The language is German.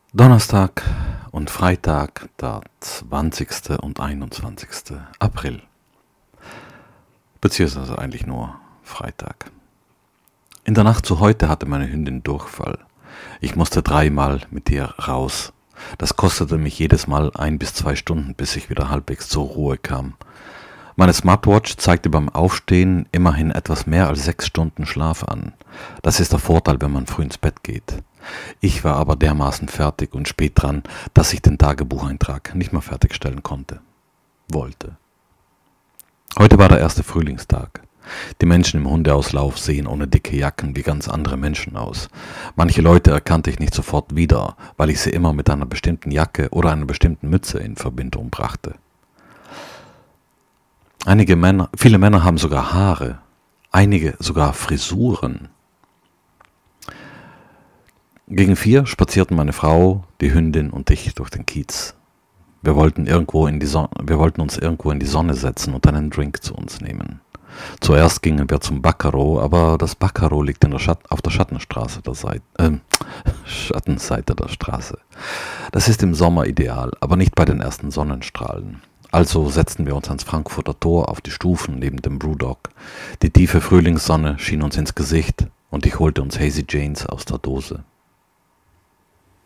Donnerstag und Freitag, der 20. und 21. April. Beziehungsweise eigentlich nur Freitag. In der Nacht zu heute hatte meine Hündin Durchfall. Ich musste 3-mal mit ihr raus. Das kostete mich jedes Mal 1 bis 2 Stunden, bis ich wieder halbwegs zur Ruhe kam. Meine Smartwatch zeigte beim Aufstehen immerhin etwas mehr als 6 Stunden Schlaf an. Das ist der Vorteil, wenn man früh ins Bett geht. Ich war aber dermaßen fertig und spät dran, dass ich den Tagebucheintrag nicht mehr fertigstellen wollte. Heute war der erste Frühlingstag. Die Menschen im Hundeauslauf sehen ohne dicke Jacken wie ganz andere Menschen aus. Manche Leute erkannte ich nicht sofort wieder, weil ich sie immer mit einer bestimmten Jacke oder einer bestimmten Mütze in Verbindung brachte. Viele Männer haben sogar Haare, einige sogar Frisuren. Gegen 4 spazierten meine Frau, die Hündin und ich durch den Kiez. Wir wollten uns irgendwo in die Sonne setzen und einen Drink zu uns nehmen. Zuerst gingen wir zum Baccaro, aber das Baccaro liegt auf der Schattenseite der Straße. Das ist im Sommer ideal, aber nicht bei den ersten Sonnenstrahlen. Also setzten wir uns ans Frankfurter Tor auf die Stufen neben dem Brewdog. Die tiefe Frühlingssonne schien uns ins Gesicht und ich holte uns Hazy Janes aus der Dose.